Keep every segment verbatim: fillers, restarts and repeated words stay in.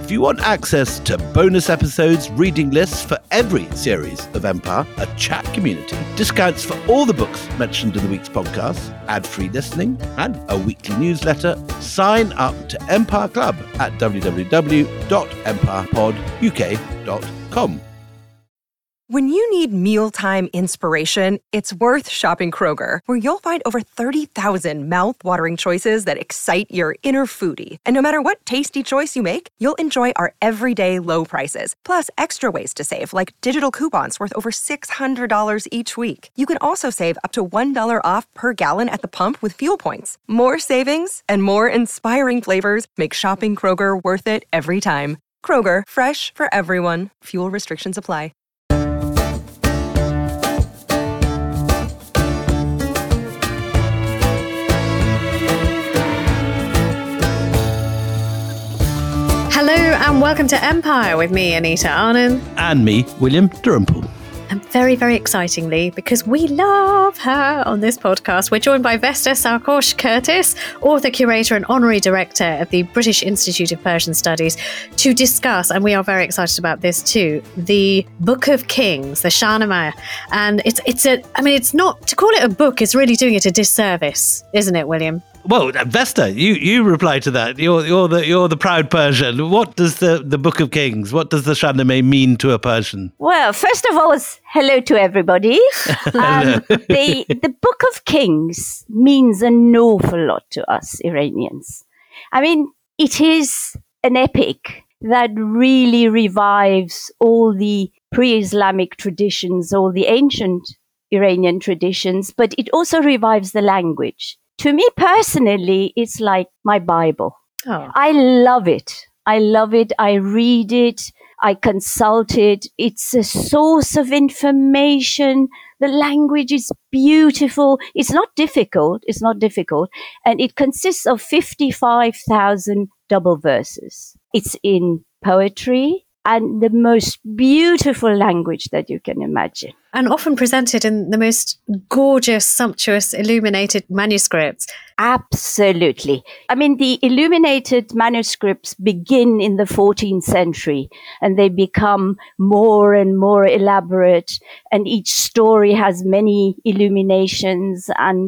If you want access to bonus episodes, reading lists for every series of Empire, a chat community, discounts for all the books mentioned in the week's podcast, ad-free listening, and a weekly newsletter, sign up to Empire Club at w w w dot empire pod u k dot com. When you need mealtime inspiration, it's worth shopping Kroger, where you'll find over thirty thousand mouth-watering choices that excite your inner foodie. And no matter what tasty choice you make, you'll enjoy our everyday low prices, plus extra ways to save, like digital coupons worth over six hundred dollars each week. You can also save up to one dollar off per gallon at the pump with fuel points. More savings and more inspiring flavors make shopping Kroger worth it every time. Kroger, fresh for everyone. Fuel restrictions apply. Hello and welcome to Empire with me, Anita Arnon. And me, William Dalrymple. And very, very excitingly, because we love her on this podcast, we're joined by Vesta Sarkosh Curtis, author, curator and honorary director of the British Institute of Persian Studies, to discuss, and we are very excited about this too, the Book of Kings, the Shahnameh. And it's, it's a, I mean, it's not, to call it a book is really doing it a disservice, isn't it, William? Well, Vesta, you, you reply to that. You're you're the you're the proud Persian. What does the, the Book of Kings, what does the Shahnameh mean to a Persian? Well, first of all, hello to everybody. um, the the Book of Kings means an awful lot to us Iranians. I mean, it is an epic that really revives all the pre-Islamic traditions, all the ancient Iranian traditions, but it also revives the language. To me personally, it's like my Bible. Oh. I love it. I love it. I read it. I consult it. It's a source of information. The language is beautiful. It's not difficult. It's not difficult. And it consists of fifty-five thousand double verses. It's in poetry and the most beautiful language that you can imagine. And often presented in the most gorgeous, sumptuous, illuminated manuscripts. Absolutely. I mean, the illuminated manuscripts begin in the fourteenth century and they become more and more elaborate. And each story has many illuminations and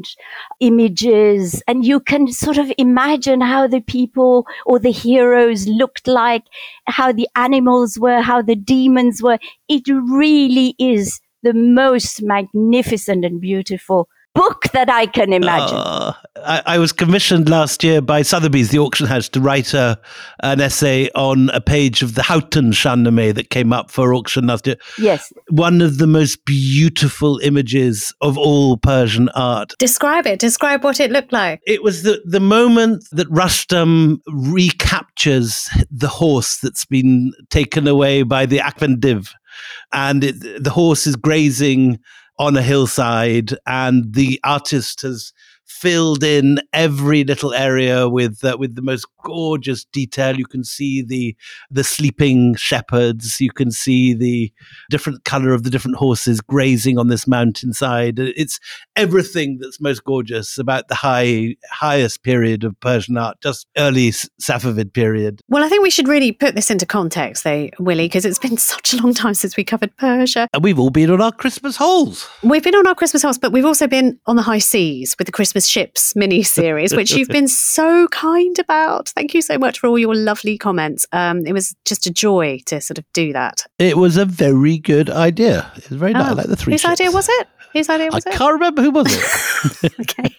images. And you can sort of imagine how the people or the heroes looked like, how the animals were, how the demons were. It really is the most magnificent and beautiful book that I can imagine. Uh, I, I was commissioned last year by Sotheby's, the auction house, to write a, an essay on a page of the Houghton Shahnameh that came up for auction last year. Yes. One of the most beautiful images of all Persian art. Describe it. Describe what it looked like. It was the, the moment that Rustam recaptures the horse that's been taken away by the Akvendiv. And it, the horse is grazing on a hillside, and the artist has filled in every little area with uh, with the most gorgeous detail. You can see the the sleeping shepherds. You can see the different color of the different horses grazing on this mountainside. It's everything that's most gorgeous about the high highest period of Persian art, just early Safavid period. Well, I think we should really put this into context, though, Willie, because it's been such a long time since we covered Persia. And we've all been on our Christmas holes. We've been on our Christmas holes, but we've also been on the high seas with the Christmas Ships mini-series, which you've been so kind about. Thank you so much for all your lovely comments. Um, it was just a joy to sort of do that. It was a very good idea. It was very oh. nice. I like the three Whose ships. idea was it? Whose idea was I it? I can't remember who was it. Okay.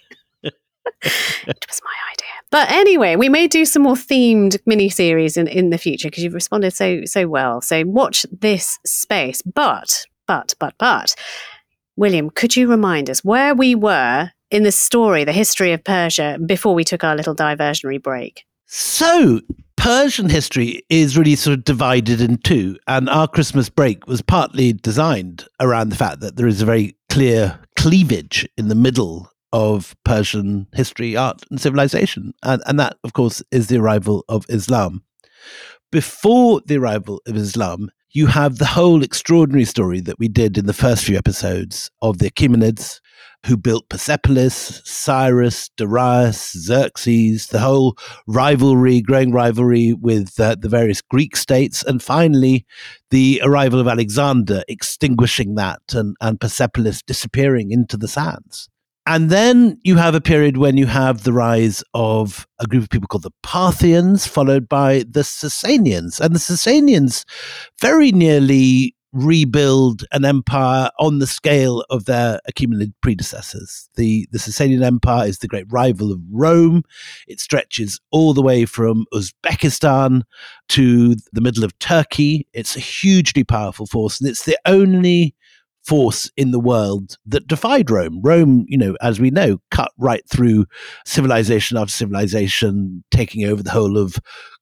It was my idea. But anyway, we may do some more themed mini-series in, in the future because you've responded so so well. So watch this space. But, but, but, but, William, could you remind us where we were in the story, the history of Persia, before we took our little diversionary break? So, Persian history is really sort of divided in two, and our Christmas break was partly designed around the fact that there is a very clear cleavage in the middle of Persian history, art, and civilization. And, and that, of course, is the arrival of Islam. Before the arrival of Islam, you have the whole extraordinary story that we did in the first few episodes of the Achaemenids, who built Persepolis, Cyrus, Darius, Xerxes, the whole rivalry, growing rivalry with uh, the various Greek states, and finally the arrival of Alexander, extinguishing that, and, and Persepolis disappearing into the sands. And then you have a period when you have the rise of a group of people called the Parthians, followed by the Sasanians. And the Sasanians very nearly rebuild an empire on the scale of their Achaemenid predecessors. The, the Sasanian Empire is the great rival of Rome. It stretches all the way from Uzbekistan to the middle of Turkey. It's a hugely powerful force, and it's the only force in the world that defied Rome. Rome, you know, as we know, cut right through civilization after civilization, taking over the whole of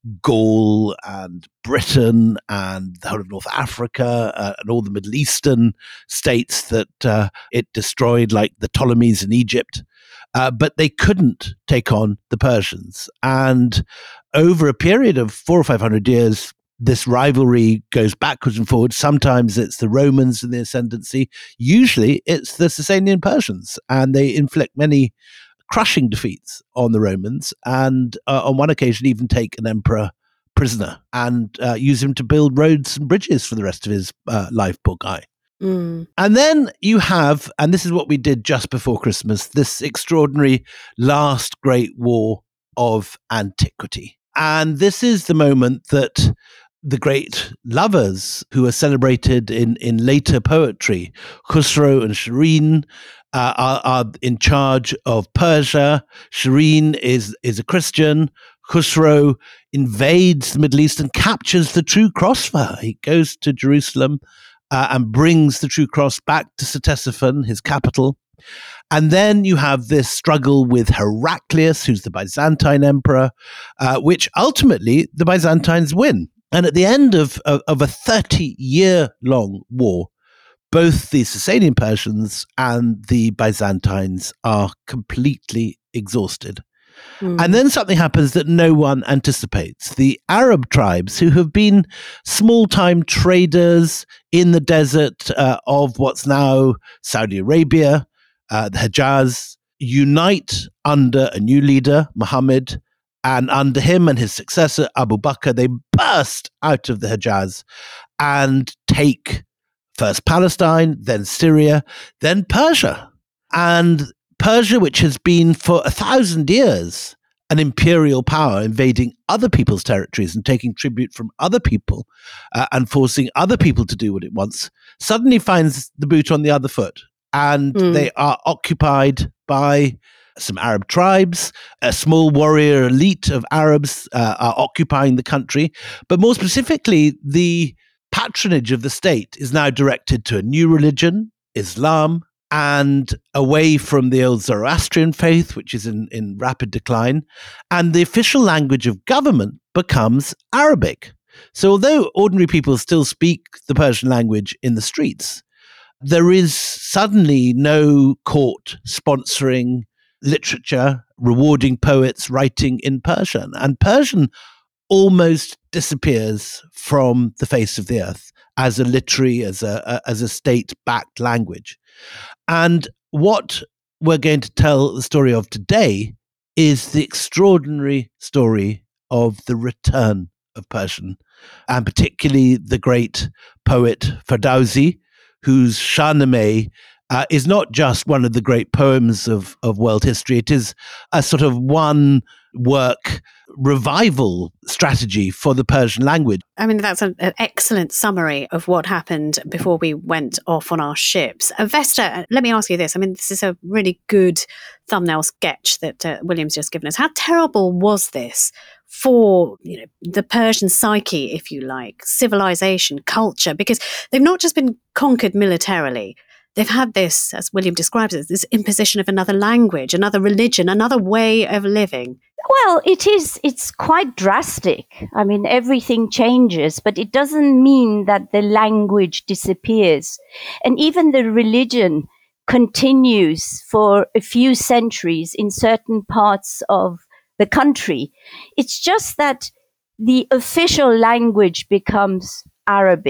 Gaul and Britain and the whole of North Africa uh, and all the Middle Eastern states that uh, it destroyed, like the Ptolemies in Egypt. Uh, but they couldn't take on the Persians. And over a period of four or five hundred years, this rivalry goes backwards and forwards. Sometimes it's the Romans in the ascendancy. Usually it's the Sasanian Persians, and they inflict many crushing defeats on the Romans, and uh, on one occasion even take an emperor prisoner and uh, use him to build roads and bridges for the rest of his uh, life, poor guy. Mm. And then you have, and this is what we did just before Christmas, this extraordinary last great war of antiquity. And this is the moment that the great lovers who are celebrated in, in later poetry, Khusro and Shireen, uh, are, are in charge of Persia. Shireen is, is a Christian. Khusro invades the Middle East and captures the true cross for her. He goes to Jerusalem uh, and brings the true cross back to Ctesiphon, his capital. And then you have this struggle with Heraclius, who's the Byzantine emperor, uh, which ultimately the Byzantines win. And at the end of, of, of a thirty-year-long war, both the Sasanian Persians and the Byzantines are completely exhausted. Mm. And then something happens that no one anticipates. The Arab tribes, who have been small-time traders in the desert uh, of what's now Saudi Arabia, uh, the Hejaz, unite under a new leader, Muhammad. And under him and his successor, Abu Bakr, they burst out of the Hejaz and take first Palestine, then Syria, then Persia. And Persia, which has been for a thousand years an imperial power, invading other people's territories and taking tribute from other people uh, and forcing other people to do what it wants, suddenly finds the boot on the other foot. And mm. they are occupied by some Arab tribes. A small warrior elite of Arabs uh, are occupying the country. But more specifically, the patronage of the state is now directed to a new religion, Islam, and away from the old Zoroastrian faith, which is in, in rapid decline. And the official language of government becomes Arabic. So although ordinary people still speak the Persian language in the streets, there is suddenly no court sponsoring literature, rewarding poets writing in Persian. And Persian almost disappears from the face of the earth as a literary, as a, a as a state-backed language. And what we're going to tell the story of today is the extraordinary story of the return of Persian, and particularly the great poet Ferdowsi, whose Shahnameh Uh, is not just one of the great poems of, of world history. It is a sort of one work revival strategy for the Persian language. I mean, that's an, an excellent summary of what happened before we went off on our ships. Uh, Vesta, let me ask you this. I mean, this is a really good thumbnail sketch that uh, William's just given us. How terrible was this for, you know, the Persian psyche, if you like, civilization, culture? Because they've not just been conquered militarily. They've had this, as William describes it, this imposition of another language, another religion, another way of living. Well, it is, it's quite drastic. I mean, everything changes, but it doesn't mean that the language disappears. And even the religion continues for a few centuries in certain parts of the country. It's just that the official language becomes Arabic.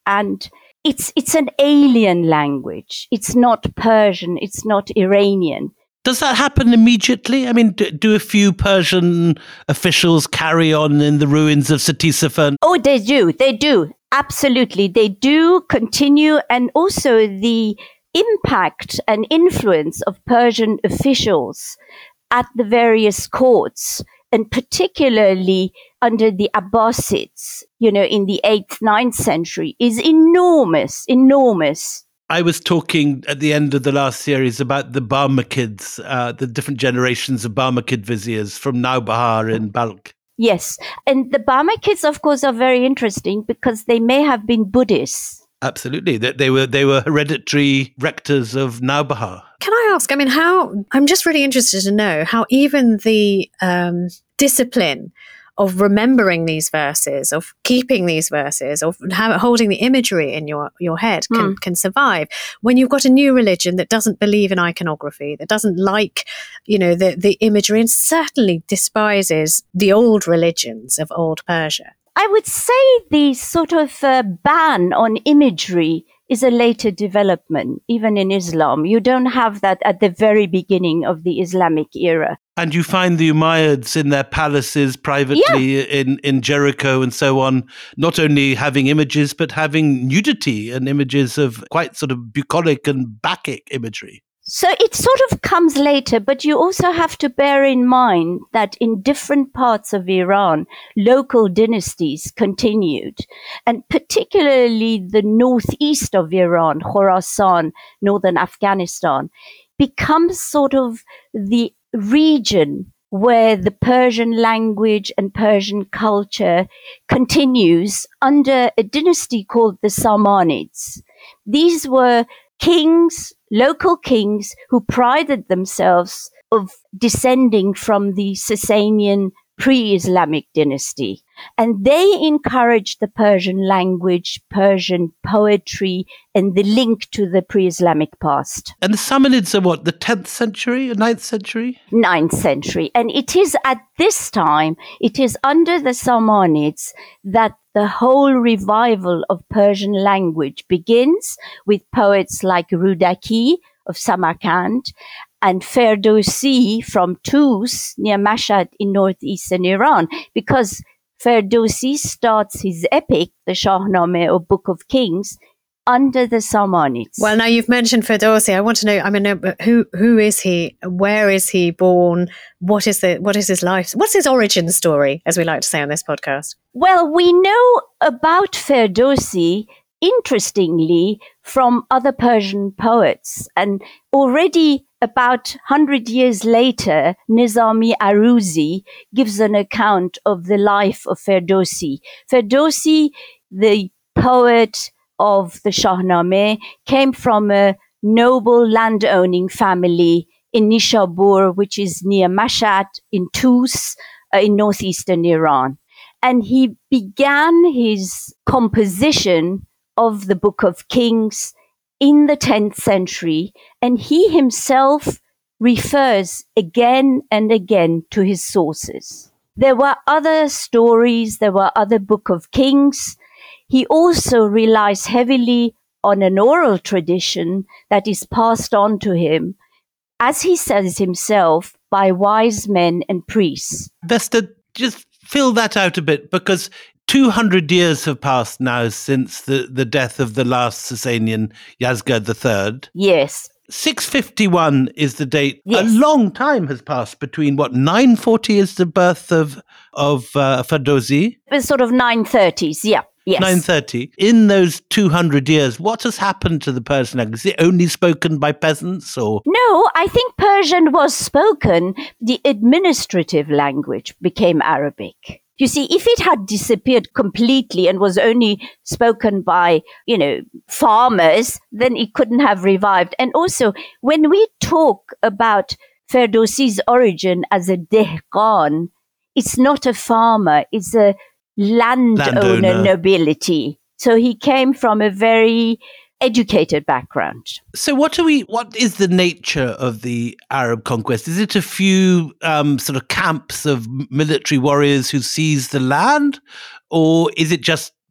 and it's it's an alien language. It's not Persian. It's not Iranian. Does that happen immediately? I mean, do, do a few Persian officials carry on in the ruins of Ctesiphon? Oh, they do. They do. Absolutely. They do continue. And also the impact and influence of Persian officials at the various courts, and particularly under the Abbasids, you know, in the eighth, ninth century, is enormous, enormous. I was talking at the end of the last series about the Barmakids, uh, the different generations of Barmakid viziers from Naubahar in Balkh. Yes. And the Barmakids, of course, are very interesting because they may have been Buddhists. Absolutely. They, they were they were hereditary rectors of Naubahar. Can I ask, I mean, how, I'm just really interested to know how even the um, discipline of remembering these verses, of keeping these verses, of have, holding the imagery in your, your head can, mm. can survive when you've got a new religion that doesn't believe in iconography, that doesn't like, you know, the, the imagery, and certainly despises the old religions of old Persia. I would say the sort of uh, ban on imagery is a later development, even in Islam. You don't have that at the very beginning of the Islamic era. And you find the Umayyads in their palaces privately, yeah. in, in Jericho and so on, not only having images, but having nudity and images of quite sort of bucolic and Bacchic imagery. So it sort of comes later, but you also have to bear in mind that in different parts of Iran, local dynasties continued, and particularly the northeast of Iran, Khorasan, northern Afghanistan, becomes sort of the region where the Persian language and Persian culture continues under a dynasty called the Samanids. These were kings, local kings who prided themselves of descending from the Sasanian pre-Islamic dynasty. And they encouraged the Persian language, Persian poetry, and the link to the pre-Islamic past. And the Samanids are what, the tenth century or ninth century? ninth century. And it is at this time, it is under the Samanids that the whole revival of Persian language begins, with poets like Rudaki of Samarkand and Ferdowsi from Tus near Mashhad in northeastern Iran, because Ferdowsi starts his epic, the Shahnameh or Book of Kings, under the Samanids. Well, now you've mentioned Ferdowsi. I want to know, I mean, who who is he? Where is he born? What is the what is his life? What's his origin story, as we like to say on this podcast? Well, we know about Ferdowsi, interestingly, from other Persian poets. And already about one hundred years later, Nizami Aruzi gives an account of the life of Ferdowsi. Ferdowsi, the poet of the Shahnameh, came from a noble landowning family in Nishabur, which is near Mashhad in Tus, uh, in northeastern Iran. And he began his composition of the Book of Kings in the tenth century, and he himself refers again and again to his sources. There were other stories, there were other Book of Kings. He also relies heavily on an oral tradition that is passed on to him, as he says himself, by wise men and priests. Vesta, just fill that out a bit, because two hundred years have passed now since the, the death of the last Sasanian, Yazgad the Third. Yes. six fifty-one is the date. Yes. A long time has passed between, what, nine forty is the birth of, of uh, Ferdowsi? It was sort of nine thirties, yeah. Yes. nine thirty. In those two hundred years, what has happened to the Persian language? Is it only spoken by peasants, or? No, I think Persian was spoken. The administrative language became Arabic. You see, if it had disappeared completely and was only spoken by, you know, farmers, then it couldn't have revived. And also, when we talk about Ferdowsi's origin as a dehqan, it's not a farmer, it's a landowner, landowner nobility. So he came from a very educated background. So what do we, what is the nature of the Arab conquest? Is it a few um, sort of camps of military warriors who seize the land? Or is it just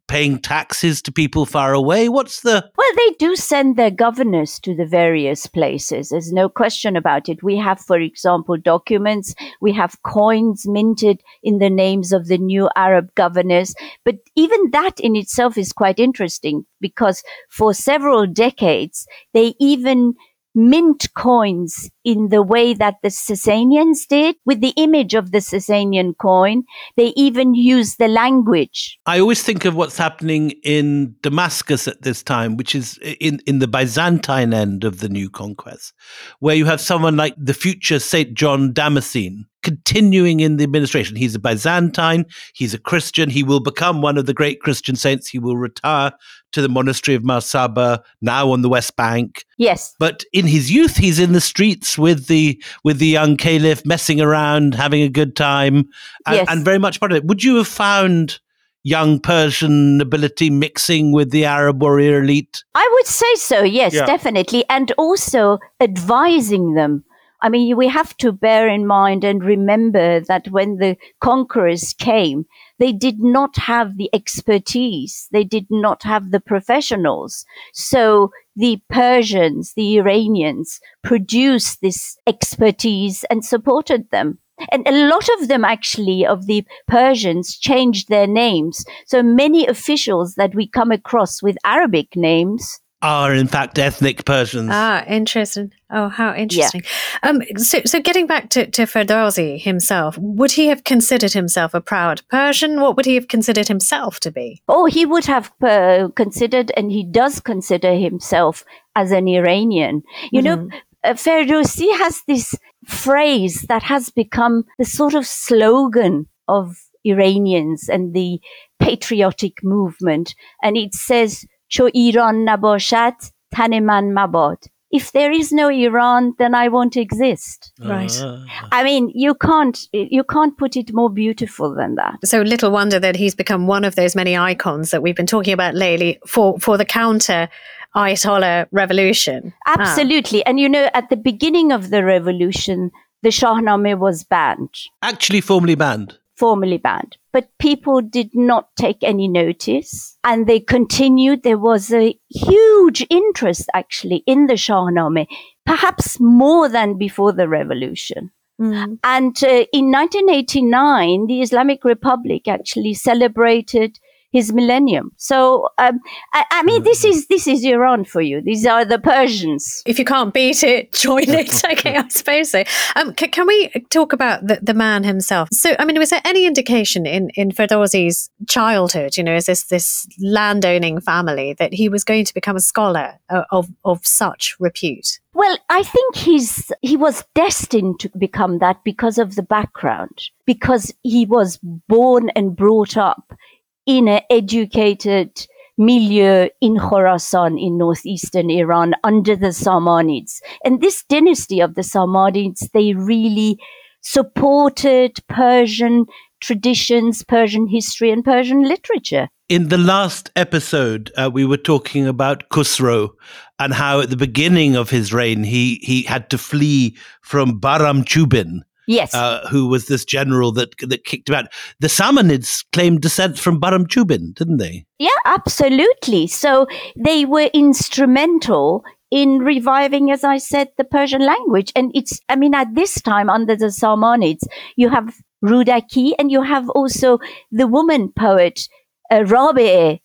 paying taxes to people far away? What's the... Well, they do send their governors to the various places. There's no question about it. We have, for example, documents. We have coins minted in the names of the new Arab governors. But even that in itself is quite interesting, because for several decades, they even mint coins in the way that the Sasanians did, with the image of the Sasanian coin. They even use the language. I always think of what's happening in Damascus at this time, which is in, in the Byzantine end of the new conquest, where you have someone like the future Saint John Damascene continuing in the administration. He's a Byzantine, he's a Christian, he will become one of the great Christian saints. He will retire to the monastery of Marsaba, now on the West Bank. Yes. But in his youth, he's in the streets with the with the young caliph, messing around, having a good time, and, yes. and very much part of it. Would you have found young Persian nobility mixing with the Arab warrior elite? I would say so, yes, yeah. definitely. And also advising them. I mean, we have to bear in mind and remember that when the conquerors came, they did not have the expertise. They did not have the professionals. So the Persians, the Iranians, produced this expertise and supported them. And a lot of them, actually, of the Persians changed their names. So many officials that we come across with Arabic names are in fact ethnic Persians. Ah, interesting. Oh, how interesting. Yeah. Um, so, so getting back to, to Ferdowsi himself, would he have considered himself a proud Persian? What would he have considered himself to be? Oh, he would have uh, considered, and he does consider himself as an Iranian. You mm-hmm. know, uh, Ferdowsi has this phrase that has become the sort of slogan of Iranians and the patriotic movement. And it says, Cho Iran nabashad, tan man mabad. If there is no Iran, then I won't exist. Right. Uh. I mean, you can't you can't put it more beautiful than that. So little wonder that he's become one of those many icons that we've been talking about lately for, for the counter Ayatollah revolution. Absolutely. Ah. And you know, at the beginning of the revolution, the Shahnameh was banned. Actually formally banned. Formally banned. But people did not take any notice, and they continued. There was a huge interest, actually, in the Shahnameh, perhaps more than before the revolution. Mm. And uh, in nineteen eighty-nine, the Islamic Republic actually celebrated his millennium. So, um, I, I mean, this is this is Iran for you. These are the Persians. If you can't beat it, join it. Okay, I suppose so. Um, can, can we talk about the, the man himself? So, I mean, was there any indication in, in Ferdowsi's childhood, you know, as this, this landowning family, that he was going to become a scholar of, of, of such repute? Well, I think he's he was destined to become that because of the background, because he was born and brought up in an educated milieu in Khorasan in northeastern Iran under the Samanids. And this dynasty of the Samanids, they really supported Persian traditions, Persian history, and Persian literature. In the last episode, uh, we were talking about Khusro and how at the beginning of his reign, he, he had to flee from Bahram Chubin. Yes. Uh, who was this general that that kicked him out. The Samanids claimed descent from Bahram Chubin, didn't they? Yeah, absolutely. So they were instrumental in reviving, as I said, the Persian language. And it's, I mean, at this time, under the Samanids, you have Rudaki and you have also the woman poet, uh, Rabi'eh,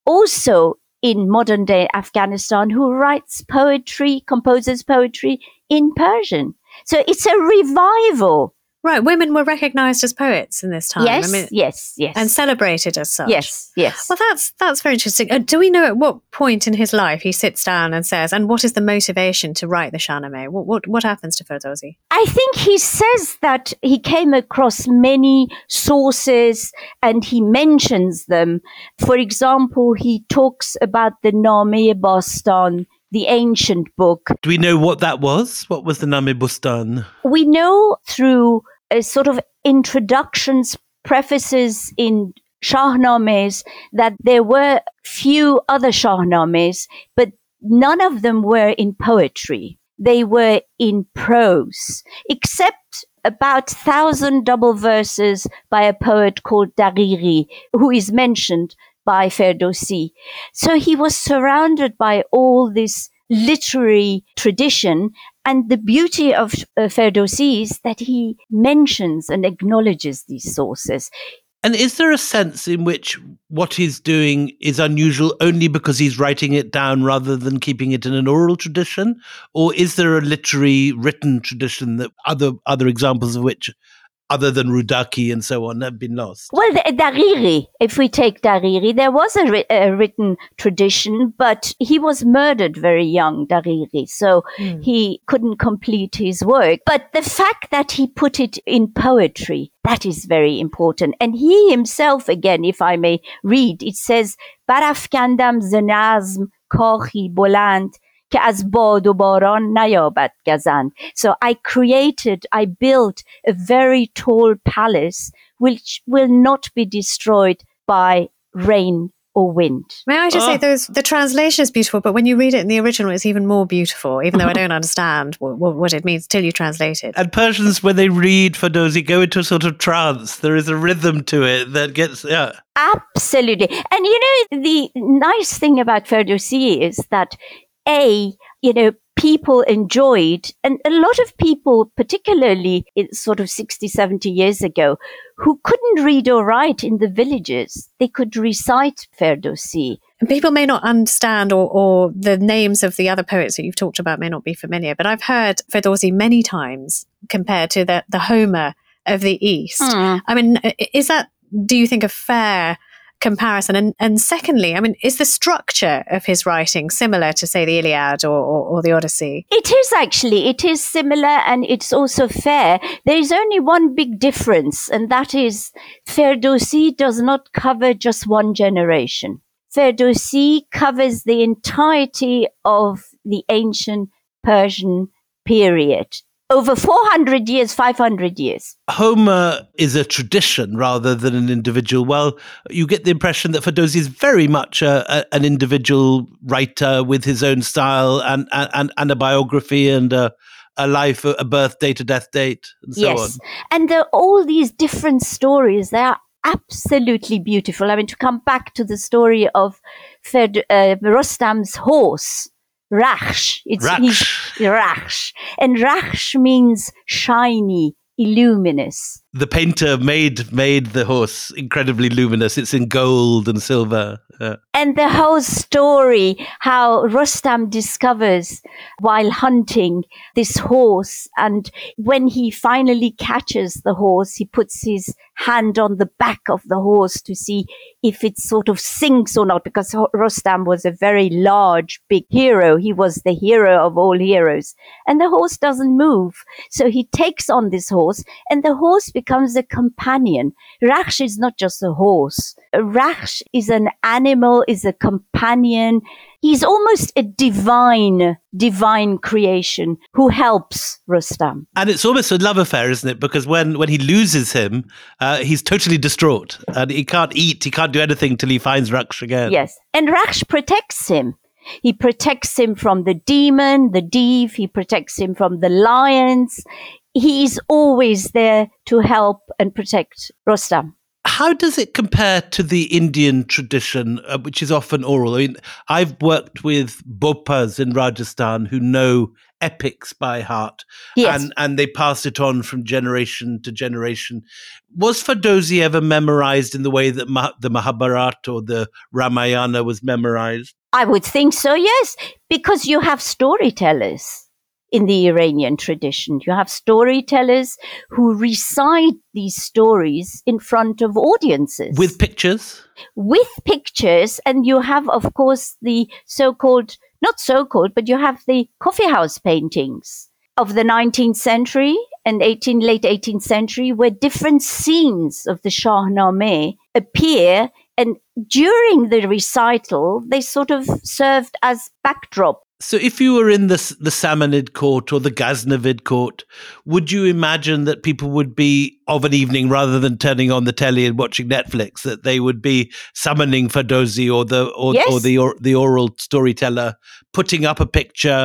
also in modern-day Afghanistan, who writes poetry, composes poetry in Persian. So it's a revival. Right. Women were recognized as poets in this time. Yes, I mean, yes, yes. And celebrated as such. Yes, yes. Well, that's that's very interesting. Uh, do we know at what point in his life he sits down and says, and what is the motivation to write the Shahnameh? What, what, what happens to Ferdowsi? I think he says that he came across many sources and he mentions them. For example, he talks about the Name Bastan, the ancient book. Do we know what that was? What was the Name Bustan? We know through a sort of introductions, prefaces in Shahnamehs that there were few other Shahnamehs, but none of them were in poetry. They were in prose, except about thousand double verses by a poet called Daghiri, who is mentioned by Ferdowsi. So he was surrounded by all this literary tradition. And the beauty of uh, Ferdowsi is that he mentions and acknowledges these sources. And is there a sense in which what he's doing is unusual only because he's writing it down rather than keeping it in an oral tradition? Or is there a literary written tradition that other other examples of which, other than Rudaki and so on, have been lost? Well, the, Dariri, if we take Dariri, there was a, ri- a written tradition, but he was murdered very young, Dariri, so mm. he couldn't complete his work. But the fact that he put it in poetry, that is very important. And he himself, again, if I may read, it says, Barafkandam zenazm kahi boland, که از باد و باران نیابد گزند. So I created, I built a very tall palace which will not be destroyed by rain or wind. May I just Oh. say, those the translation is beautiful, but when you read it in the original, it's even more beautiful, even though I don't understand what, what, what it means till you translate it. And Persians, when they read Ferdowsi, go into a sort of trance. There is a rhythm to it that gets, yeah. Absolutely. And you know, the nice thing about Ferdowsi is that A, you know, people enjoyed, and a lot of people, particularly in sort of sixty, seventy years ago, who couldn't read or write in the villages, they could recite Ferdowsi. And people may not understand, or, or the names of the other poets that you've talked about may not be familiar, but I've heard Ferdowsi many times compared to the, the Homer of the East. Mm. I mean, is that, do you think, a fair comparison? And, and secondly, I mean, is the structure of his writing similar to, say, the Iliad or, or, or the Odyssey? It is actually. It is similar, and it's also fair. There is only one big difference, and that is Ferdowsi does not cover just one generation. Ferdowsi covers the entirety of the ancient Persian period. Over four hundred years, five hundred years. Homer is a tradition rather than an individual. Well, you get the impression that Ferdowsi is very much a, a, an individual writer with his own style and and, and a biography and a, a life, a birth date, a death date, and so yes. on. And there are all these different stories. They are absolutely beautiful. I mean, to come back to the story of Ferd, uh, Rostam's horse, Rakhsh. It's Rakhsh. Rakhsh. And Rakhsh means shiny, illuminous. The painter made made the horse incredibly luminous. It's in gold and silver. Yeah. And the whole story, how Rostam discovers while hunting this horse, and when he finally catches the horse, he puts his hand on the back of the horse to see if it sort of sinks or not, because Rostam was a very large, big hero. He was the hero of all heroes. And the horse doesn't move. So he takes on this horse, and the horse becomes a companion. Rakhsh is not just a horse. Rakhsh is an animal, is a companion. He's almost a divine, divine creation who helps Rostam. And it's almost a love affair, isn't it? Because when, when he loses him, uh, he's totally distraught. And he can't eat, he can't do anything till he finds Rakhsh again. Yes. And Rakhsh protects him. He protects him from the demon, the Div. He protects him from the lions. He's always there to help and protect Rostam. How does it compare to the Indian tradition, uh, which is often oral? I mean, I've worked with Bopas in Rajasthan who know epics by heart, Yes. and, and they pass it on from generation to generation. Was Ferdowsi ever memorized in the way that Ma- the Mahabharata or the Ramayana was memorized? I would think so, yes, because you have storytellers in the Iranian tradition. You have storytellers who recite these stories in front of audiences. With pictures? With pictures, and you have, of course, the so-called, not so-called, but you have the coffee house paintings of the nineteenth century and eighteen, late eighteenth century, where different scenes of the Shahnameh appear, and during the recital, they sort of served as backdrop. So if you were in the, the Samanid court or the Ghaznavid court, would you imagine that people would be, of an evening, rather than turning on the telly and watching Netflix, that they would be summoning Ferdowsi or the or, Yes. or the or, the oral storyteller, putting up a picture,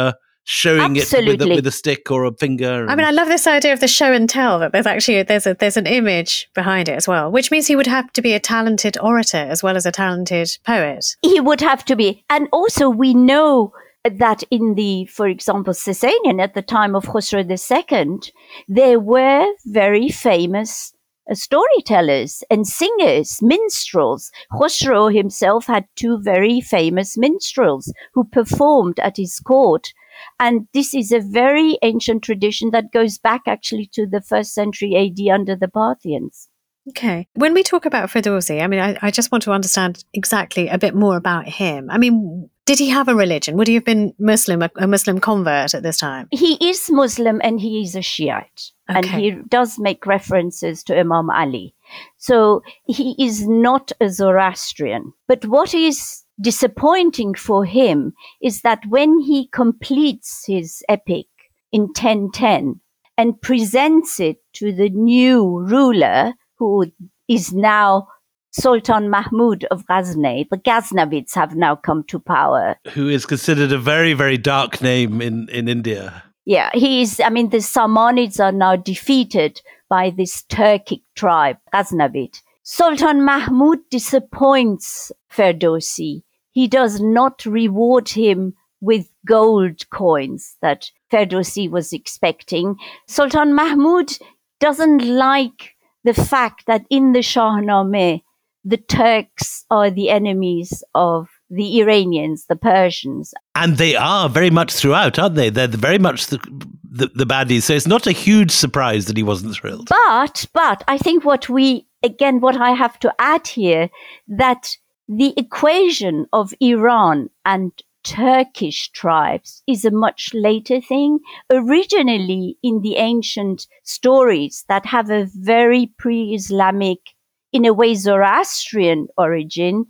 showing Absolutely. it with a, with a stick or a finger. I mean, I love this idea of the show and tell, that there's actually there's a there's an image behind it as well, which means he would have to be a talented orator as well as a talented poet. He would have to be. And also we know that in the, for example, Sasanian, at the time of Khosrow the Second, there were very famous uh, storytellers and singers, minstrels. Khosrow himself had two very famous minstrels who performed at his court. And this is a very ancient tradition that goes back actually to the first century A D under the Parthians. Okay. When we talk about Ferdowsi, I mean, I, I just want to understand exactly a bit more about him. I mean, did he have a religion? Would he have been Muslim, a, a Muslim convert at this time? He is Muslim and he is a Shiite. Okay. And he does make references to Imam Ali. So he is not a Zoroastrian. But what is disappointing for him is that when he completes his epic in ten ten and presents it to the new ruler, who is now Sultan Mahmud of Ghazni. The Ghaznavids have now come to power. Who is considered a very, very dark name in, in India. Yeah, he is, I mean, the Samanids are now defeated by this Turkic tribe, Ghaznavid. Sultan Mahmud disappoints Ferdowsi. He does not reward him with gold coins that Ferdowsi was expecting. Sultan Mahmud doesn't like the fact that in the Shahnameh, the Turks are the enemies of the Iranians, the Persians. And they are very much throughout, aren't they? They're very much the, the, the baddies. So it's not a huge surprise that he wasn't thrilled. But, but I think what we, again, what I have to add here, that the equation of Iran and Turkish tribes is a much later thing. Originally, in the ancient stories that have a very pre-Islamic, in a way Zoroastrian origin,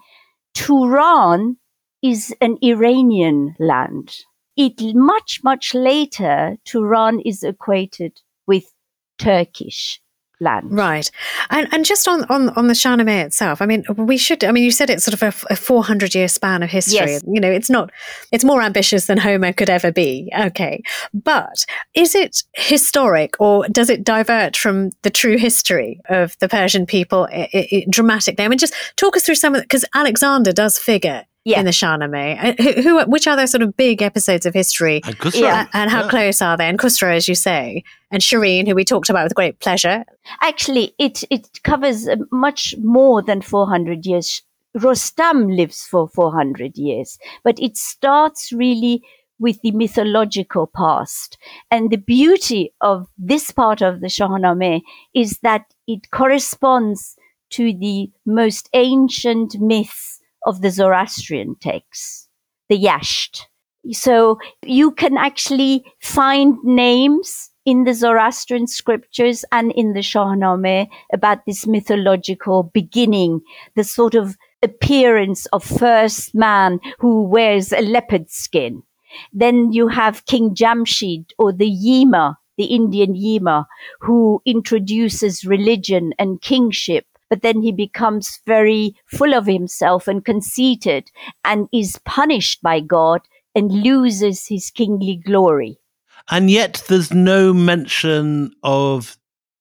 Turan is an Iranian land. It much, much later, Turan is equated with Turkish land. Right. And and just on, on, on the Shahnameh itself, I mean, we should, I mean, you said it's sort of a, a four hundred year span of history. Yes. You know, it's not, it's more ambitious than Homer could ever be. Okay. But is it historic, or does it divert from the true history of the Persian people I- I- dramatically? I mean, just talk us through some of it, because Alexander does figure Yeah. in the Shahnameh. Who, who, which are those sort of big episodes of history? And Khusro. Yeah. And how Yeah. close are they? And Khusro, as you say, and Shireen, who we talked about with great pleasure. Actually, it, it covers uh, much more than four hundred years. Rostam lives for four hundred years, but it starts really with the mythological past. And the beauty of this part of the Shahnameh is that it corresponds to the most ancient myths of the Zoroastrian texts, the Yasht. So you can actually find names in the Zoroastrian scriptures and in the Shahnameh about this mythological beginning, the sort of appearance of first man who wears a leopard skin. Then you have King Jamshid, or the Yima, the Indian Yima, who introduces religion and kingship. But then he becomes very full of himself and conceited and is punished by God and loses his kingly glory. And yet there's no mention of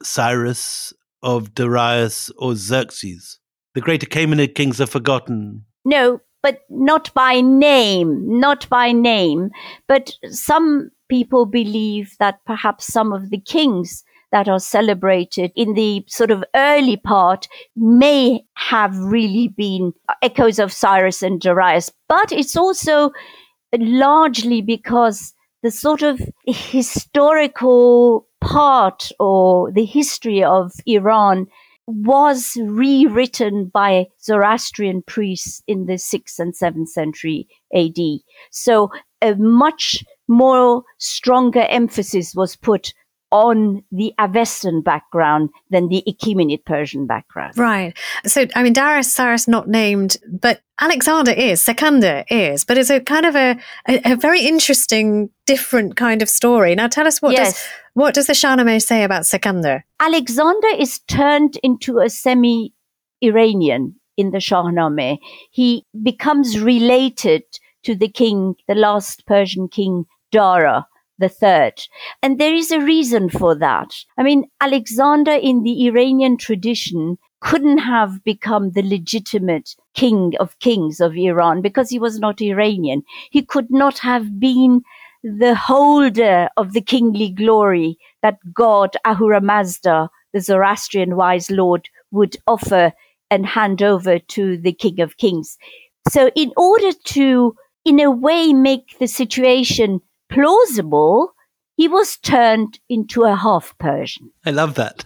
Cyrus, of Darius, or Xerxes. The great Achaemenid kings are forgotten. No, but not by name, not by name. But some people believe that perhaps some of the kings that are celebrated in the sort of early part may have really been echoes of Cyrus and Darius. But it's also largely because the sort of historical part or the history of Iran was rewritten by Zoroastrian priests in the sixth and seventh century A D. So a much more stronger emphasis was put on the Avestan background than the Achaemenid Persian background. Right. So, I mean, Darius, Cyrus not named, but Alexander is, Secunda is, but it's a kind of a, a, a very interesting, different kind of story. Now, tell us, what Yes. does what does the Shahnameh say about Secunda? Alexander is turned into a semi-Iranian in the Shahnameh. He becomes related to the king, the last Persian king, Dara the third. And there is a reason for that. I mean, Alexander in the Iranian tradition couldn't have become the legitimate king of kings of Iran because he was not Iranian. He could not have been the holder of the kingly glory that God, Ahura Mazda, the Zoroastrian wise lord, would offer and hand over to the king of kings. So in order to, in a way, make the situation plausible, he was turned into a half Persian. I love that.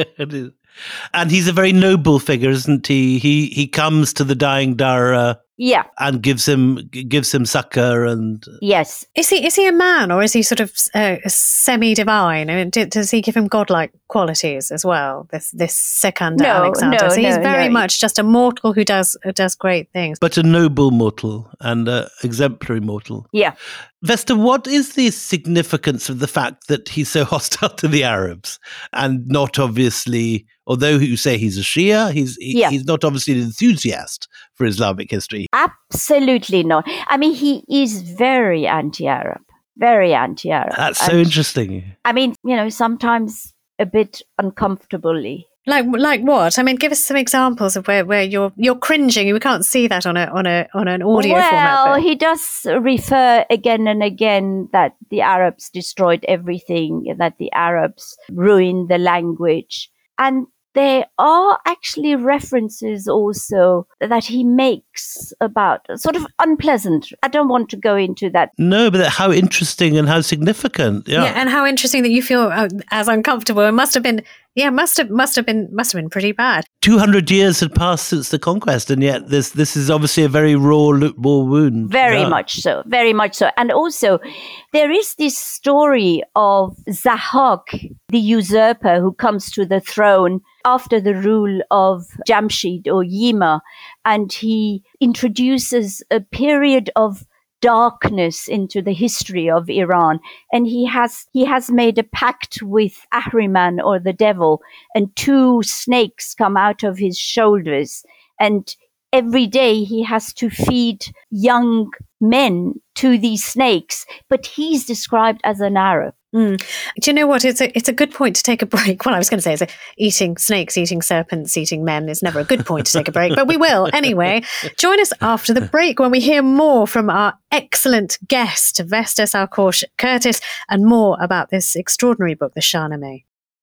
And he's a very noble figure, isn't he? He he comes to the dying Dara, yeah, and gives him gives him succor. And yes, is he is he a man or is he sort of uh, semi-divine? I mean, do, does he give him godlike qualities as well? This this Sikandar no, Alexander. No, so he's no, very no. much just a mortal who does who does great things, but a noble mortal and an exemplary mortal. Yeah. Vesta, what is the significance of the fact that he's so hostile to the Arabs and not obviously, although you say he's a Shia, he's he, yeah. he's not obviously an enthusiast for Islamic history? Absolutely not. I mean, he is very anti-Arab, very anti-Arab. That's so and, interesting. I mean, you know, sometimes a bit uncomfortably. Like like what? I mean, give us some examples of where, where you're you're cringing. We can't see that on a on a on an audio well, format. Well, he does refer again and again that the Arabs destroyed everything, that the Arabs ruined the language, and there are actually references also that he makes about sort of unpleasant. I don't want to go into that. No, but how interesting and how significant. Yeah, yeah and how interesting that you feel uh, as uncomfortable. It must have been. Yeah, must have must have been must have been pretty bad. Two hundred years had passed since the conquest, and yet this this is obviously a very raw raw wound. Very yeah. much so, very much so. And also, there is this story of Zahak, the usurper who comes to the throne after the rule of Jamshid or Yima, and he introduces a period of darkness into the history of Iran, and he has he has made a pact with Ahriman or the devil, and two snakes come out of his shoulders, and every day he has to feed young men to these snakes, but he's described as an Arab. Mm. Do you know what? It's a it's a good point to take a break. Well, I was going to say, is eating snakes, eating serpents, eating men is never a good point to take a break, but we will anyway. Join us after the break when we hear more from our excellent guest, Vesta Sarkoosh Curtis, and more about this extraordinary book, The Shahnameh.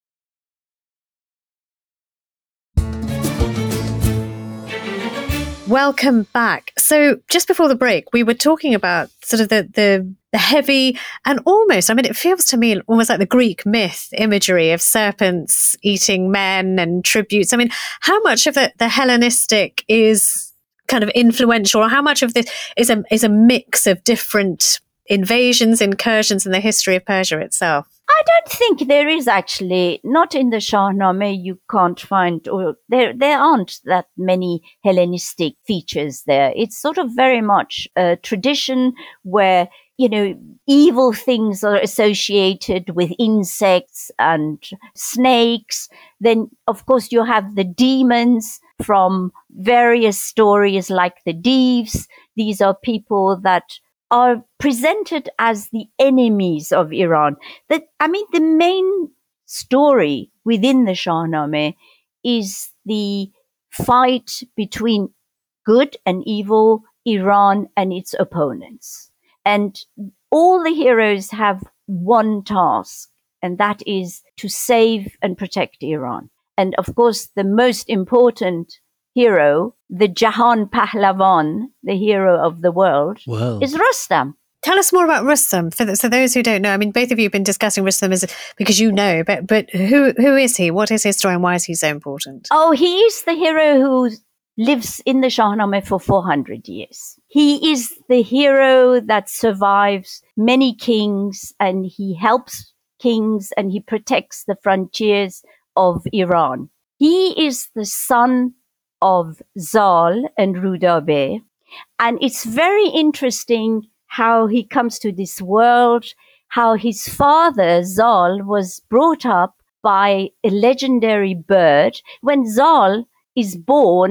Welcome back. So just before the break, we were talking about sort of the, the the heavy and almost, I mean, it feels to me almost like the Greek myth imagery of serpents eating men and tributes. I mean, how much of the, the Hellenistic is kind of influential, or how much of this is a is a mix of different invasions, incursions in the history of Persia itself? I don't think there is actually, not in the Shahnameh, you can't find, or there there aren't that many Hellenistic features there. It's sort of very much a tradition where, you know, evil things are associated with insects and snakes. Then, of course, you have the demons from various stories like the Deves. These are people that are presented as the enemies of Iran. That, I mean, the main story within the Shahnameh is the fight between good and evil Iran and its opponents. And all the heroes have one task, and that is to save and protect Iran. And of course, the most important hero, the Jahan Pahlavan, the hero of the world, wow. is Rustam. Tell us more about Rustam. For, the, for those who don't know, I mean, both of you have been discussing Rustam as, because you know, but but who who is he? What is his story and why is he so important? Oh, he is the hero who lives in the Shahnameh for four hundred years. He is the hero that survives many kings, and he helps kings, and he protects the frontiers of Iran. He is the son of Zal and Rudabeh. And it's very interesting how he comes to this world, how his father, Zal, was brought up by a legendary bird. When Zal is born,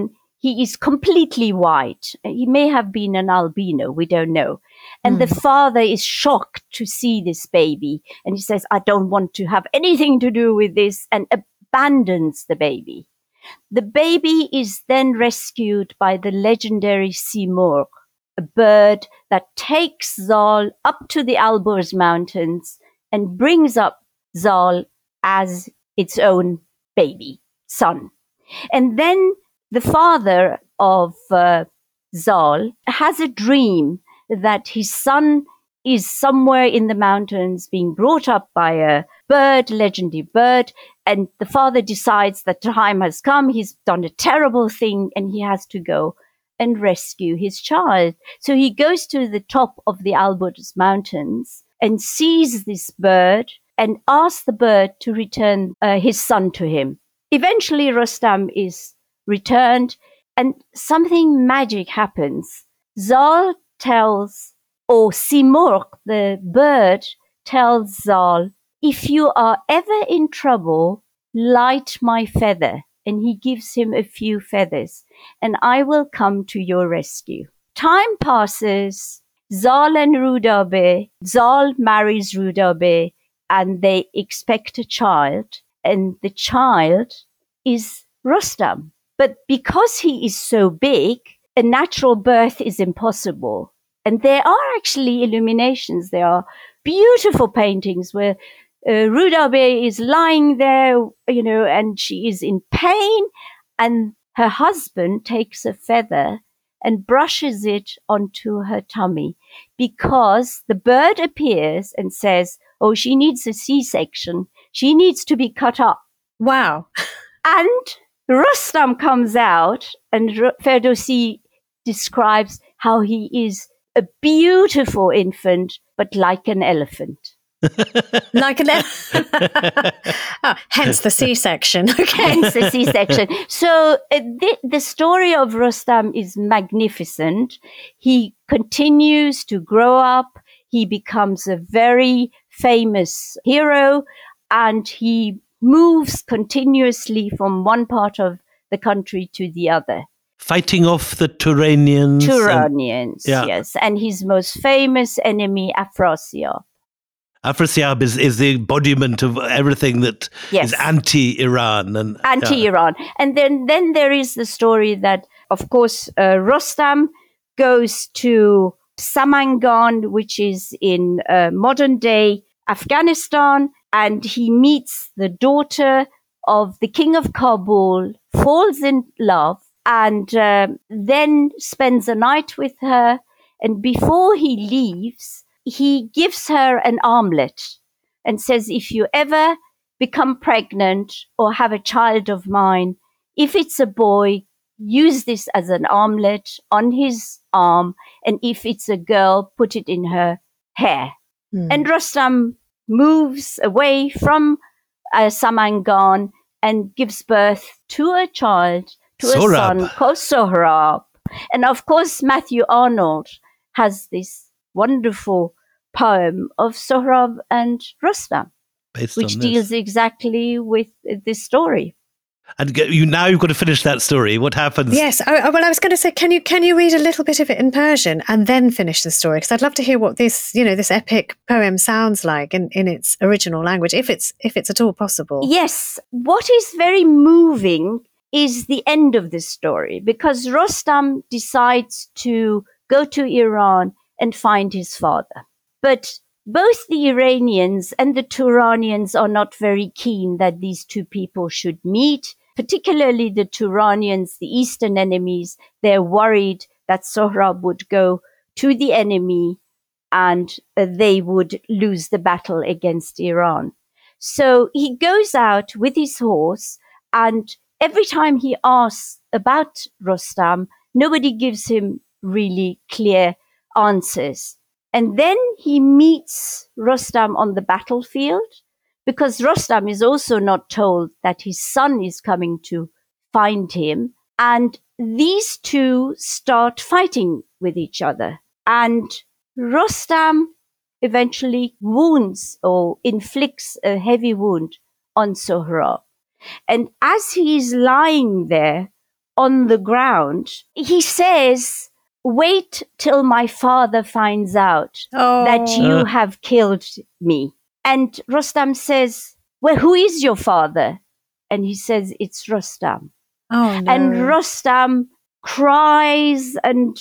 he is completely white. He may have been an albino, we don't know. And mm. the father is shocked to see this baby. And he says, I don't want to have anything to do with this, and abandons the baby. The baby is then rescued by the legendary Simurgh, a bird that takes Zal up to the Alborz Mountains and brings up Zal as its own baby, son. And then the father of uh, Zal has a dream that his son is somewhere in the mountains being brought up by a bird, legendary bird, and the father decides that time has come, he's done a terrible thing, and he has to go and rescue his child. So he goes to the top of the Alborz Mountains and sees this bird and asks the bird to return uh, his son to him. Eventually, Rustam is returned, and something magic happens. Zal tells, or Simurgh, the bird, tells Zal, if you are ever in trouble, light my feather. And he gives him a few feathers, and I will come to your rescue. Time passes. Zal and Rudabe, Zal marries Rudabe, and they expect a child, and the child is Rustam. But because he is so big, a natural birth is impossible. And there are actually illuminations. There are beautiful paintings where uh, Rudabe is lying there, you know, and she is in pain. And her husband takes a feather and brushes it onto her tummy, because the bird appears and says, oh, she needs a C-section. She needs to be cut up. Wow. And Rustam comes out, and Ferdowsi describes how he is a beautiful infant, but like an elephant. Like an elephant. Oh, hence the C-section. Okay. Hence the C-section. So uh, the, the story of Rustam is magnificent. He continues to grow up. He becomes a very famous hero, and he moves continuously from one part of the country to the other. Fighting off the Turanians. Turanians, and, yeah. yes. And his most famous enemy, Afrasiab. Afrasiab is, is the embodiment of everything that yes. is anti-Iran. and Anti-Iran. Yeah. And then, then there is the story that, of course, uh, Rustam goes to Samangan, which is in uh, modern-day Afghanistan, and he meets the daughter of the king of Kabul, falls in love, and uh, then spends a night with her. And before he leaves, he gives her an armlet and says, if you ever become pregnant or have a child of mine, if it's a boy, use this as an armlet on his arm. And if it's a girl, put it in her hair. Mm. And Rustam moves away from uh, Samangan and gives birth to a child, to Sohrab. a son called Sohrab. And of course, Matthew Arnold has this wonderful poem of Sohrab and Rustam, Based which deals exactly with this story. And you now you've got to finish that story. What happens? Yes. I, well, I was going to say, can you can you read a little bit of it in Persian and then finish the story? Because I'd love to hear what this, you know, this epic poem sounds like in, in its original language, if it's if it's at all possible. Yes. What is very moving is the end of this story, because Rustam decides to go to Iran and find his father. But both the Iranians and the Turanians are not very keen that these two people should meet, particularly the Turanians, the eastern enemies. They're worried that Sohrab would go to the enemy and uh, they would lose the battle against Iran. So he goes out with his horse, and every time he asks about Rustam, nobody gives him really clear answers. And then he meets Rustam on the battlefield, because Rustam is also not told that his son is coming to find him. And these two start fighting with each other. And Rustam eventually wounds or inflicts a heavy wound on Sohrab. And as he is lying there on the ground, he says, wait till my father finds out Oh. that you Uh. have killed me. And Rustam says, well, who is your father? And he says, it's Rustam. Oh, no. And Rustam cries and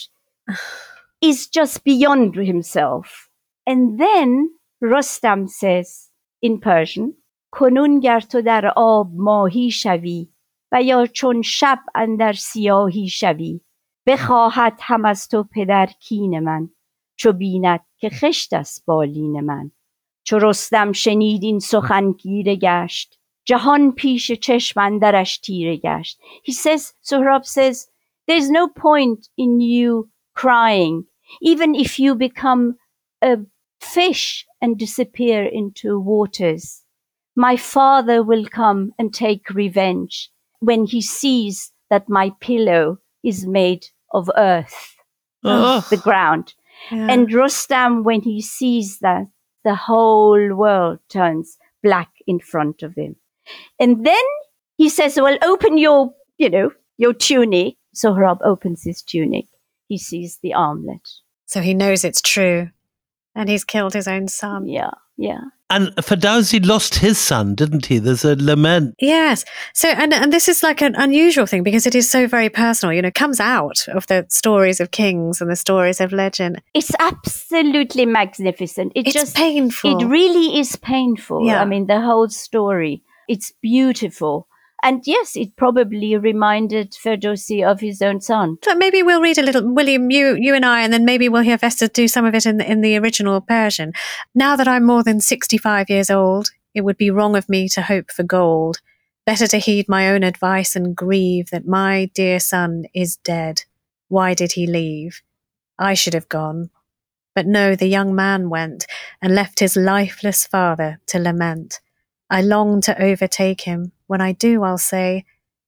is just beyond himself. And then Rustam says in Persian, کنون گر تو در آب ماهی شوی و یا چون شب اندر سیاهی شوی بخواهد هم از تو پدر کین من چو بیند که خشت است بالین من چو رستم شنید این سخن گیره گشت جهان پیش چشم اندرش تیره گشت. He says, Sohrab says, there's no point in you crying, even if you become a fish and disappear into waters. My father will come and take revenge when he sees that my pillow is made of earth, Oh. the ground. Yeah. And Rustam, when he sees that, the whole world turns black in front of him. And then he says, well, open your, you know, your tunic. Sohrab opens his tunic. He sees the armlet. So he knows it's true. And he's killed his own son. Yeah, yeah. And Ferdowsi lost his son, didn't he? There's a lament. Yes. So, and and this is like an unusual thing because it is so very personal. You know, it comes out of the stories of kings and the stories of legend. It's absolutely magnificent. It It's just painful. It really is painful. Yeah. I mean, the whole story. It's beautiful. And yes, it probably reminded Ferdowsi of his own son. So maybe we'll read a little, William, you you and I, and then maybe we'll hear Vesta do some of it in the, in the original Persian. Now that I'm more than sixty-five years old, it would be wrong of me to hope for gold. Better to heed my own advice and grieve that my dear son is dead. Why did he leave? I should have gone. But no, the young man went and left his lifeless father to lament. I long to overtake him. When I do, I'll say,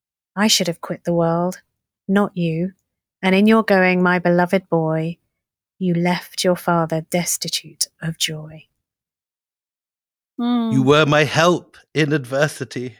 I should have quit the world, not you. And in your going, my beloved boy, you left your father destitute of joy. Mm. You were my help in adversity.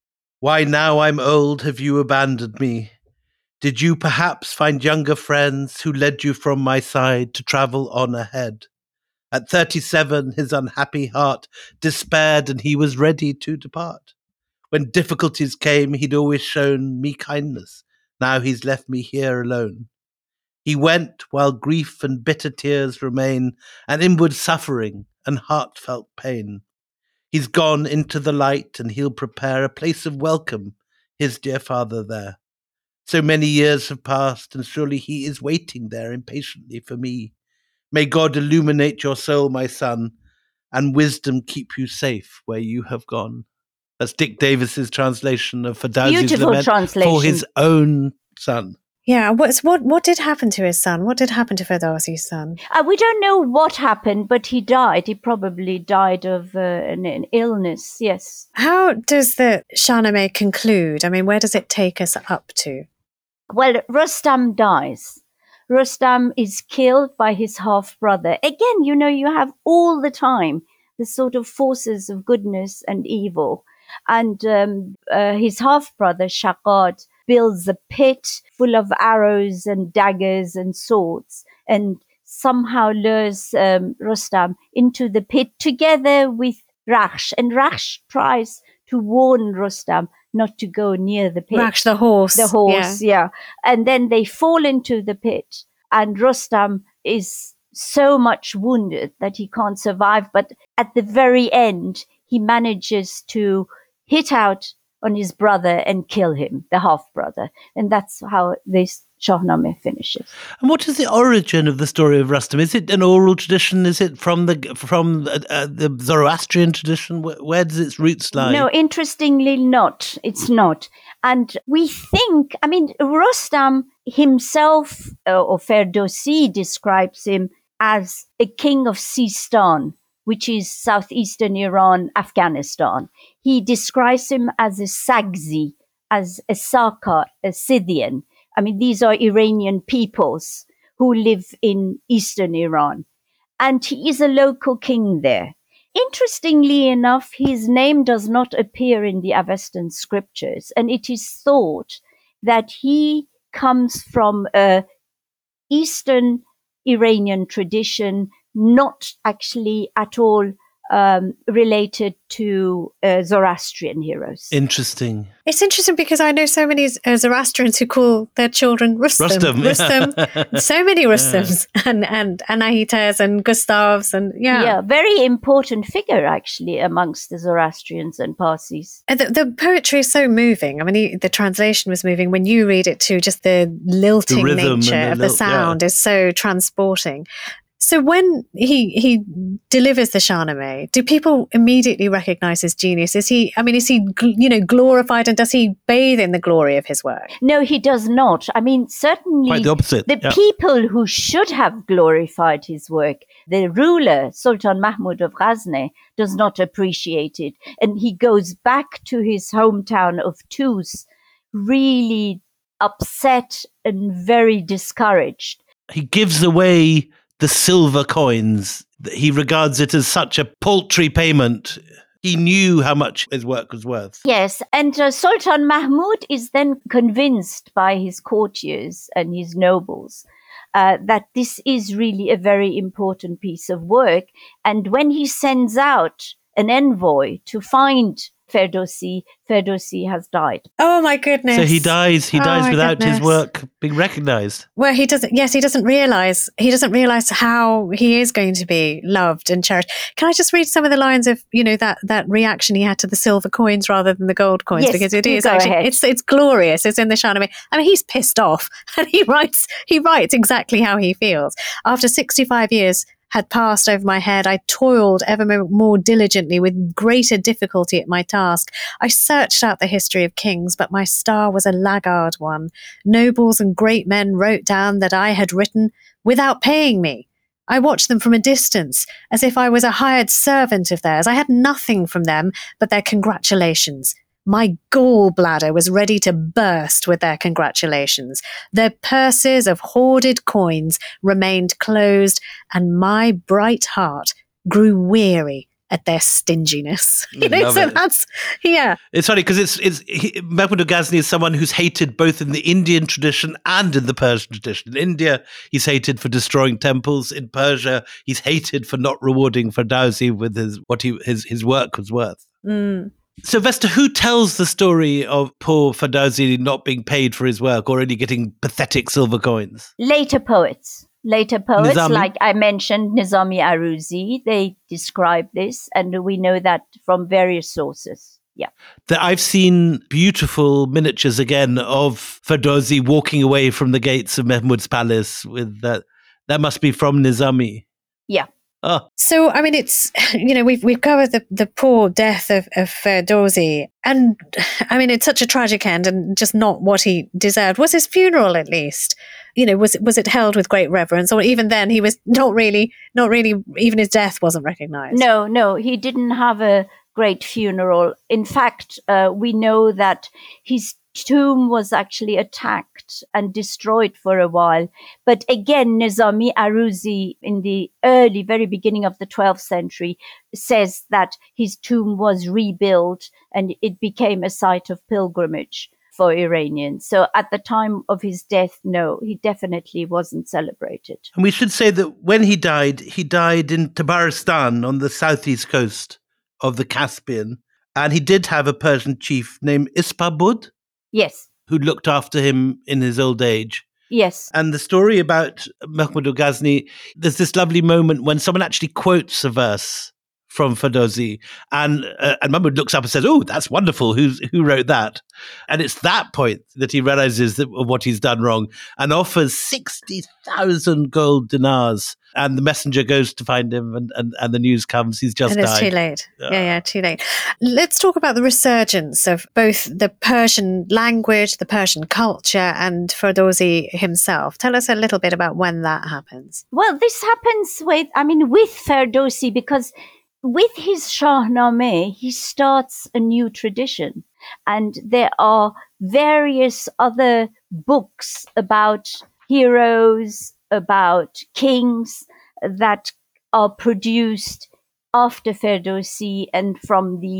Why now I'm old have you abandoned me? Did you perhaps find younger friends who led you from my side to travel on ahead? At thirty-seven, his unhappy heart despaired and he was ready to depart. When difficulties came, he'd always shown me kindness. Now he's left me here alone. He went while grief and bitter tears remain, and inward suffering and heartfelt pain. He's gone into the light and he'll prepare a place of welcome, his dear father there. So many years have passed and surely he is waiting there impatiently for me. May God illuminate your soul, my son, and wisdom keep you safe where you have gone. That's Dick Davis's translation of Ferdowsi's Beautiful lament translation. for his own son. Yeah, what's, what what did happen to his son? What did happen to Ferdowsi's son? Uh, we don't know what happened, but he died. He probably died of uh, an, an illness, yes. How does the Shahnameh conclude? I mean, where does it take us up to? Well, Rustam dies. Rustam is killed by his half-brother. Again, you know, you have all the time the sort of forces of goodness and evil. And um, uh, his half-brother, Shaqad, builds a pit full of arrows and daggers and swords and somehow lures um, Rustam into the pit together with Rakhsh. And Rakhsh tries to warn Rustam not to go near the pit. Rakhsh, the horse. The horse, yeah. yeah. And then they fall into the pit and Rustam is so much wounded that he can't survive. But at the very end, he manages to hit out on his brother and kill him, the half-brother. And that's how this Shahnameh finishes. And what is the origin of the story of Rustam? Is it an oral tradition? Is it from the from uh, uh, the Zoroastrian tradition? Where, where does its roots lie? No, interestingly not. It's not. And we think, I mean, Rustam himself, uh, or Ferdowsi describes him as a king of Sistan, which is southeastern Iran, Afghanistan. He describes him as a Sagzi, as a Sarkar, a Scythian. I mean, these are Iranian peoples who live in eastern Iran. And he is a local king there. Interestingly enough, his name does not appear in the Avestan scriptures. And it is thought that he comes from a Eastern Iranian tradition, not actually at all um, related to uh, Zoroastrian heroes. Interesting. It's interesting because I know so many uh, Zoroastrians who call their children Rustam. Rustam, Rustam. yeah. So many Rustams and, and Anahitas and Gustavs and yeah. Yeah, very important figure actually amongst the Zoroastrians and Parsis. And the, the poetry is so moving. I mean, the, the translation was moving. When you read it too, just the lilting The rhythm nature and of the the lilt, sound yeah. is so transporting. So when he he delivers the Shahnameh, do people immediately recognize his genius? Is he, I mean, is he, gl- you know, glorified, and does he bathe in the glory of his work? No, he does not. I mean, certainly Quite the opposite. the yeah. people who should have glorified his work, the ruler, Sultan Mahmud of Ghazni, does not appreciate it. And he goes back to his hometown of Tus, really upset and very discouraged. He gives away the silver coins. He regards it as such a paltry payment. He knew how much his work was worth. Yes, and uh, Sultan Mahmud is then convinced by his courtiers and his nobles uh, that this is really a very important piece of work. And when he sends out an envoy to find Ferdowsi, Ferdowsi has died. Oh my goodness. So he dies, he Oh dies my without goodness. his work being recognized. Well, he doesn't, yes, he doesn't realize, he doesn't realize how he is going to be loved and cherished. Can I just read some of the lines of, you know, that, that reaction he had to the silver coins rather than the gold coins? Yes, because it you is go actually, ahead. it's, it's glorious. It's in the Shahnameh. I mean, he's pissed off and he writes, he writes exactly how he feels. After sixty-five years had passed over my head, I toiled ever more diligently with greater difficulty at my task. I searched out the history of kings, but my star was a laggard one. Nobles and great men wrote down that I had written without paying me. I watched them from a distance, as if I was a hired servant of theirs. I had nothing from them but their congratulations. My gallbladder was ready to burst with their congratulations. Their purses of hoarded coins remained closed, and my bright heart grew weary at their stinginess. You know, Love so it. that's, yeah. It's funny because it's it's he, Mahmud of Ghazni is someone who's hated both in the Indian tradition and in the Persian tradition. In India, he's hated for destroying temples. In Persia, he's hated for not rewarding Ferdowsi with his what he his his work was worth. Mm. So, Vesta, who tells the story of poor Ferdowsi not being paid for his work or only getting pathetic silver coins? Later poets. Later poets, Nizami? like I mentioned, Nizami Aruzi, they describe this, and we know that from various sources. Yeah. That I've seen beautiful miniatures again of Ferdowsi walking away from the gates of Mahmud's palace with that. That must be from Nizami. Yeah. Oh, So, I mean, it's, you know, we've we've covered the, the poor death of, of Ferdowsi, and I mean, it's such a tragic end and just not what he deserved. Was his funeral, at least, you know, was was it held with great reverence, or even then he was not really, not really, even his death wasn't recognized? No, no, he didn't have a great funeral. In fact, uh, we know that his tomb was actually attacked and destroyed for a while. But again, Nizami Aruzi, in the early, very beginning of the twelfth century, says that his tomb was rebuilt and it became a site of pilgrimage for Iranians. So at the time of his death, no, he definitely wasn't celebrated. and we should say that when he died, he died in Tabaristan on the southeast coast of the Caspian. And he did have a Persian chief named Ispabud, Yes, who looked after him in his old age. yes. And the story about Mahmud of Ghazni, there's this lovely moment when someone actually quotes a verse from Ferdowsi, and uh, and Mahmud looks up and says, "Oh, that's wonderful. Who's who wrote that?" And it's that point that he realizes that what he's done wrong, and offers sixty thousand gold dinars. And the messenger goes to find him, and, and, and the news comes. He's just And it's died. too late. Yeah, yeah, too late. Let's talk about the resurgence of both the Persian language, the Persian culture, and Ferdowsi himself. Tell us a little bit about when that happens. Well, this happens with, I mean, with Ferdowsi, because with his Shahnameh, he starts a new tradition. And there are various other books about heroes, about kings that are produced after Ferdowsi and from the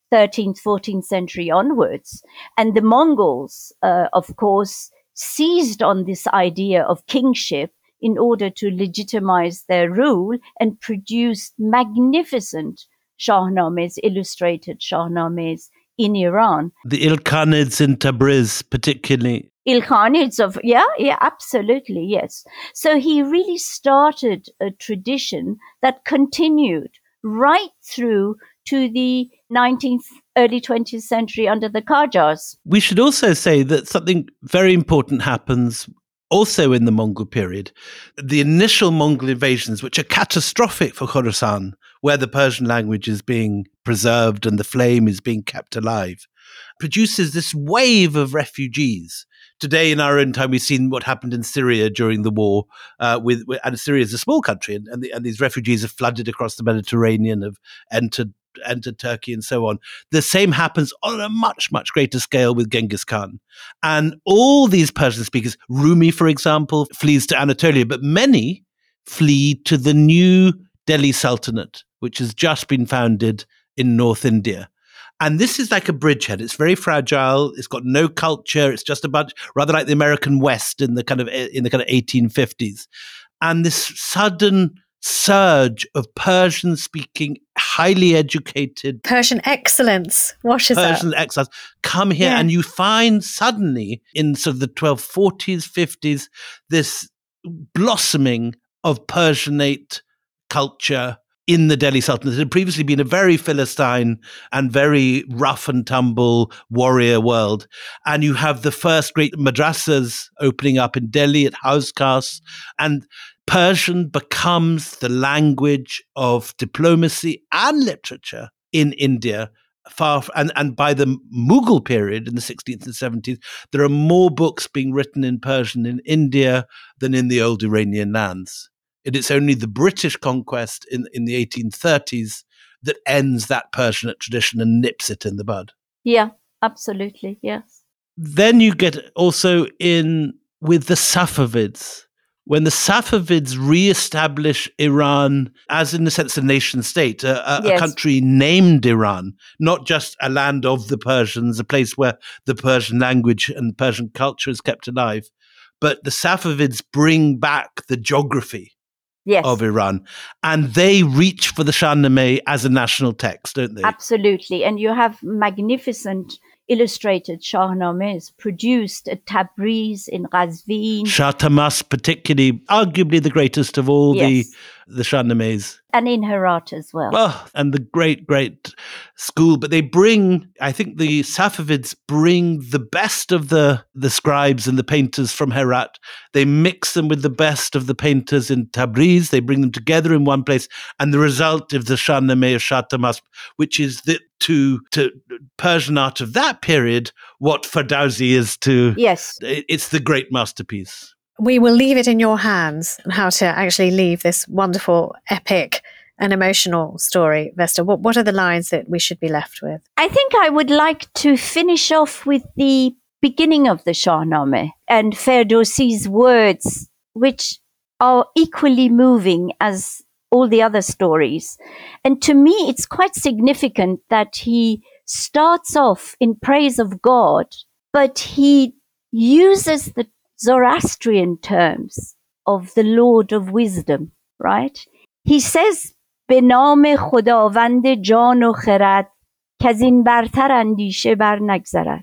thirteenth, fourteenth century onwards. And the Mongols, uh, of course, seized on this idea of kingship in order to legitimize their rule and produced magnificent Shahnames, illustrated Shahnames in Iran. The Ilkhanids in Tabriz, particularly. Ilkhanids of, yeah, yeah, absolutely, yes. So he really started a tradition that continued right through to the nineteenth, early twentieth century under the Qajars. We should also say that something very important happens also in the Mongol period. The initial Mongol invasions, which are catastrophic for Khorasan, where the Persian language is being preserved and the flame is being kept alive, produces this wave of refugees. Today, in our own time, we've seen what happened in Syria during the war. Uh, with, with and Syria is a small country, and, and, the, and these refugees have flooded across the Mediterranean, have entered entered Turkey, and so on. The same happens on a much, much greater scale with Genghis Khan. And all these Persian speakers, Rumi, for example, flees to Anatolia, but many flee to the new Delhi Sultanate, which has just been founded in North India. And this is like a bridgehead. It's very fragile. It's got no culture. It's just a bunch, rather like the American West in the kind of in the kind of eighteen fifties. And this sudden surge of Persian-speaking, highly educated Persian excellence washes up. Persian exiles come here, Yeah. and you find suddenly in sort of the twelve forties, fifties, this blossoming of Persianate culture in the Delhi Sultanate. It had previously been a very Philistine and very rough and tumble warrior world. And you have the first great madrasas opening up in Delhi at Hauzkhas, and Persian becomes the language of diplomacy and literature in India. Far and, and by the Mughal period in the sixteenth and seventeenth, there are more books being written in Persian in India than in the old Iranian lands. It is only the British conquest in, in the eighteen thirties that ends that Persianate tradition and nips it in the bud. Yeah, absolutely, yes. Then you get also in with the Safavids. When the Safavids re-establish Iran as, in a sense, a nation state, a, a, Yes. a country named Iran, not just a land of the Persians, a place where the Persian language and Persian culture is kept alive, but the Safavids bring back the geography Yes, of Iran, and they reach for the Shahnameh as a national text, don't they? absolutely. And you have magnificent illustrated Shahnames produced at Tabriz, in Qazvin, Shah Tamas, particularly, arguably the greatest of all Yes. the the Shahnamehs. and in Herat as well. Oh, and the great, great school. But they bring, I think the Safavids bring the best of the, the scribes and the painters from Herat. They mix them with the best of the painters in Tabriz. They bring them together in one place. And the result is the Shahnameh of Shah Tamas, which is the, to, to Persian art of that period what Ferdowsi is to... Yes, It's the great masterpiece. We will leave it in your hands on how to actually leave this wonderful, epic and emotional story. Vesta, what, what are the lines that we should be left with? I think I would like to finish off with the beginning of the Shahnameh and Ferdowsi's words, which are equally moving as all the other stories. And to me, it's quite significant that he starts off in praise of God, but he uses the Zoroastrian terms of the Lord of Wisdom, right? He says, به نام خداوند جان و خرد کز این برتر اندیشه بر نگذرد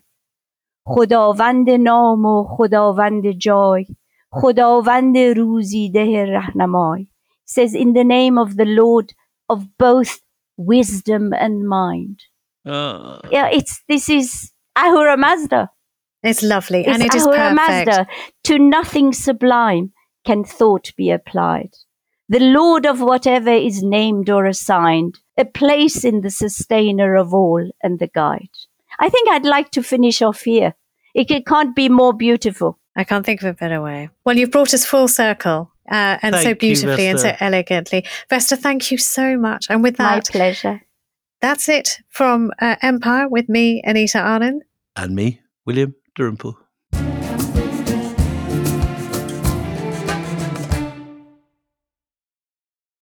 خداوند نام و خداوند جای خداوند روزی ده رهنمای. Says, in the name of the Lord of both wisdom and mind. Uh, Yeah, it's this is Ahura Mazda. It's lovely, It's and it is Ahura perfect. Mazda. To nothing sublime can thought be applied. The Lord of whatever is named or assigned, a place in the sustainer of all and the guide. I think I'd like to finish off here. It, it can't be more beautiful. I can't think of a better way. Well, you've brought us full circle, uh, and Thank so you, beautifully and so Vesta. elegantly. Vesta, thank you so much. And with My that, pleasure. that's it from uh, Empire with me, Anita Arnon. and me, William Dalrymple.